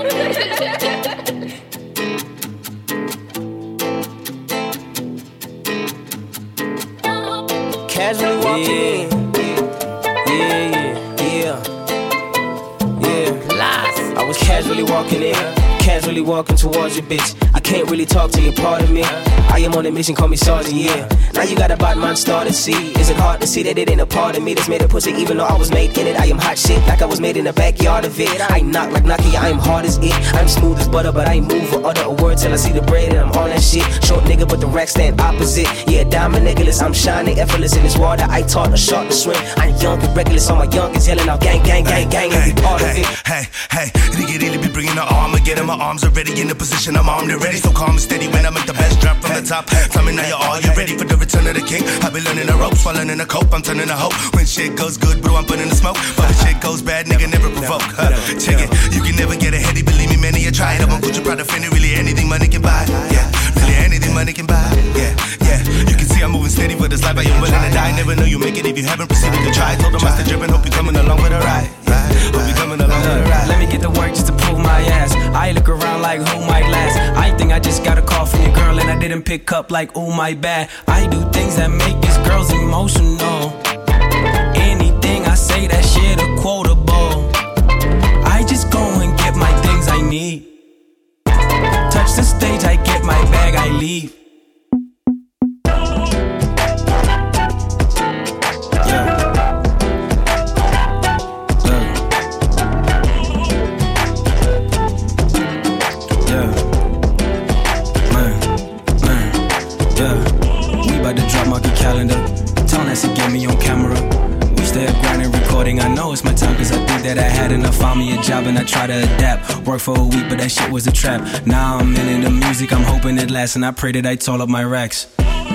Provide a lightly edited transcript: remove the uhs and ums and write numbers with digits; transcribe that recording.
Casually walking I was casually walking in, casually walking towards your bitch. I can't really talk to you, part of me. I am on a mission, call me Sergeant, yeah. Now you got a bad man starting to see. Is it hard to see that it ain't a part of me that's made a pussy even though I was made in it? I am hot shit like I was made in the backyard of it. I knock like Nokia, I am hard as it. I'm smooth as butter, but I ain't move or utter a word till I see the bread and I'm on that shit. Short nigga, but the rack stand opposite. Yeah, diamond niggaless, I'm shining effortless in this water. I taught a shark to swim. I'm young and reckless, all my youngins yelling out gang, gang, gang, gang, and be part of it. Hey, nigga really be bringing the armor. Getting my arms already in the position, I'm armed and ready. So calm and steady when I make the best drop from the top. Tell me now are you ready for the return of the king? I be learning the ropes while learning the cope. I'm turning the hope. When shit goes good, bro, I'm putting the smoke. But when shit goes bad, nigga never provoke. Check it, you can never get ahead. Believe me, many a tried. I'm on Gucci, Prada, Fendi, really anything money can buy. Yeah, really anything money can buy. Yeah. You can see I'm moving steady for this life. I am willing to die. Never know you make it if you haven't proceeded to try. Told them I stay dripping, hope you coming along for the ride. Hope you coming along for the ride. Let me get to work just to prove my ass. I look around like who might last. I think I just got a call from your girl and I didn't pick up like oh my bad. I do things that make these girls emotional. Anything I say, that shit a quotable. I just go and get my things I need. Touch the stage, I get my bag, I leave. Get me on camera. We stay up grinding, recording. I know it's my time cause I think that I had enough. Found me a job and I try to adapt. Worked for a week but that shit was a trap. Now I'm in the music, I'm hoping it lasts. And I pray that I toll up my racks.